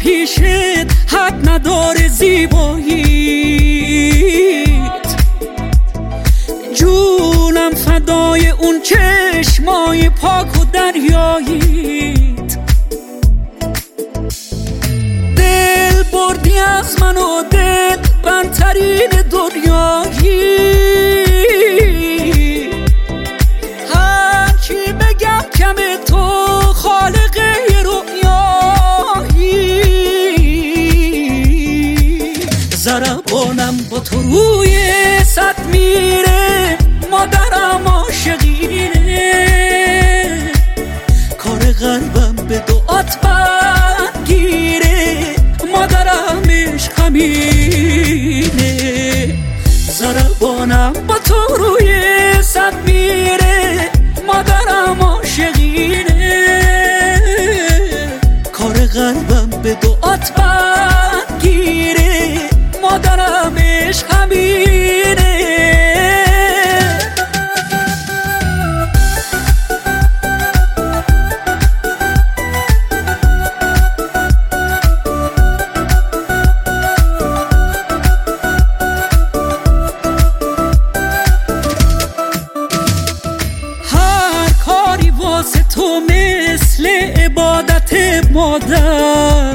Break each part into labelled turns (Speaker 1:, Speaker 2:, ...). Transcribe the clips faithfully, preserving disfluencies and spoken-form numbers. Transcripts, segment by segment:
Speaker 1: پیشت حد نداره زیباییت، جونم فدای اون چشمای پاک و دریاییت. دل بردی از من و دل برترین دنیایی، هرچی بگم کمه تو خالق رؤیایی. ضربانم با تو روی صد میره، مادرم عاشقینه، کار قلبم به دعات برگیره، مادرم عشقمینه. ضربانم با تو روی صد میره، مادرم عاشقینه، کار قلبم به دعات برگیره، مادرم عشقمینه. تو مثل عبادت مادر،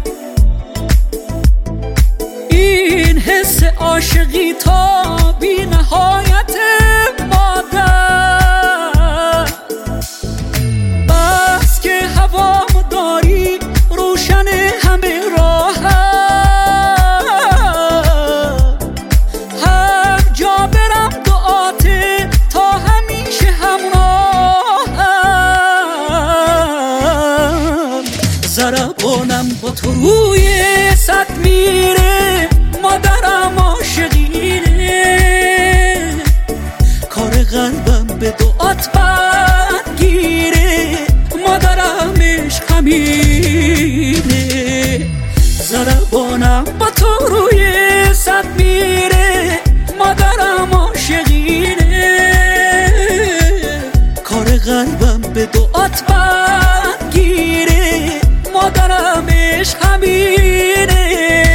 Speaker 1: این حس عاشقی تا بی نهایت مادر. بس که هوامو داری روشن همه راهم، هر جا برم دعاته تا همیشه همراهم. ضربانم با تو روی صد میره، مادرم عاشقینه، کار قلبم به دعات برگیره، مادرم عشقمینه. ضربانم با تو روی صد میره، مادرم عاشقینه، کار قلبم به دعات برگیره، مادرم عشقمینه.